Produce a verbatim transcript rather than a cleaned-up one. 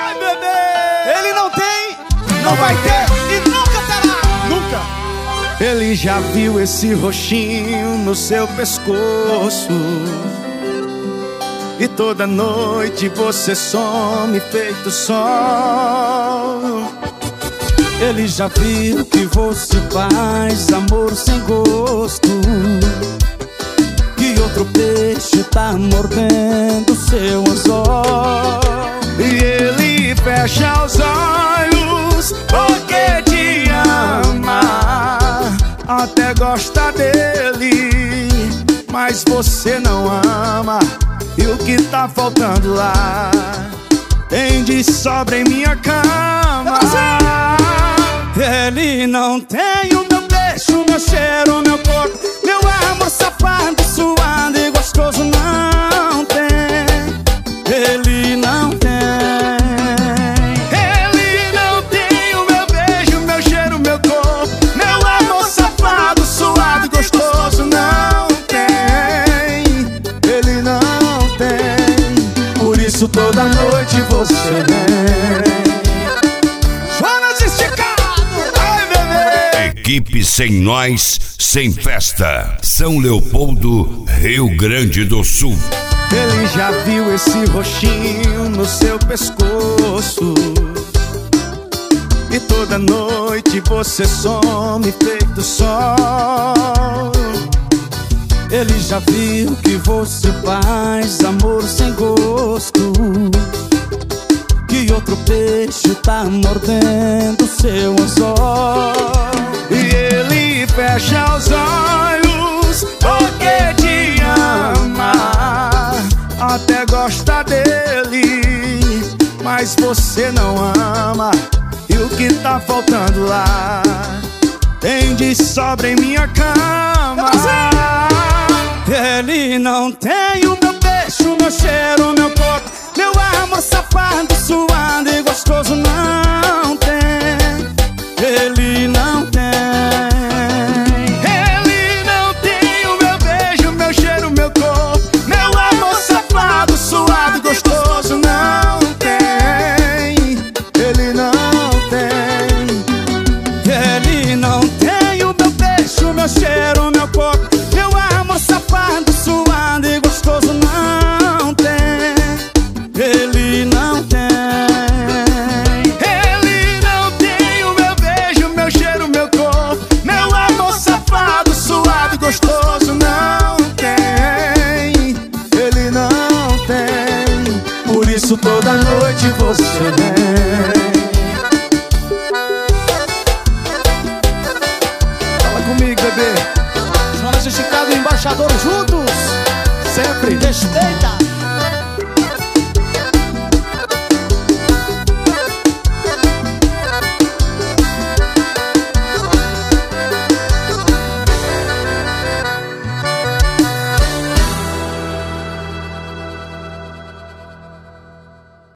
Ai, bebê! Ele não tem, não vai ter e nunca terá. Nunca. Ele já viu esse roxinho no seu pescoço, e toda noite você some feito sol. Ele já viu que você faz amor sem gosto, que outro peixe tá mordendo seu anzol. E ele fecha os olhos porque te ama, até gosta dele, mas você não ama. E o que tá faltando lá tem de sobra em minha cama. Ele não tem o meu beijo, meu cheiro, meu corpo, meu amor safado, suado e gostoso. Não tem. Ele não tem. Ele não tem o meu beijo, meu cheiro, meu corpo, meu amor safado, suado e gostoso. Não tem. Ele não tem. Por isso toda noite você vem. Equipe Sem Nós, Sem Festa, São Leopoldo, Rio Grande do Sul. Ele já viu esse roxinho no seu pescoço, e toda noite você some feito sol. Ele já viu que você faz amor sem gosto, que outro peixe tá mordendo seu anzol. E ele fecha os olhos porque te ama, até gosta dele, mas você não ama. E o que tá faltando lá tem de sobra em minha cama. Ele não tem o meu beijo, meu cheiro, meu corpo, meu amor safado, suado e gostoso. Não tem. Ele não tem. Ele não tem o meu beijo, meu cheiro, meu corpo, meu amor safado, suado e gostoso. Não tem. Ele não tem. Ele não tem o meu beijo, meu cheiro, meu corpo, meu amor safado, suado e gostoso. Não tem. Ele não tem. Ele não tem o meu beijo, meu cheiro, meu corpo, meu amor safado, suado e gostoso. Não tem. Ele não tem. Por isso toda noite você vem. Fala comigo, bebê. Jonas e Chicago, embaixador juntos. Sempre. Respeita.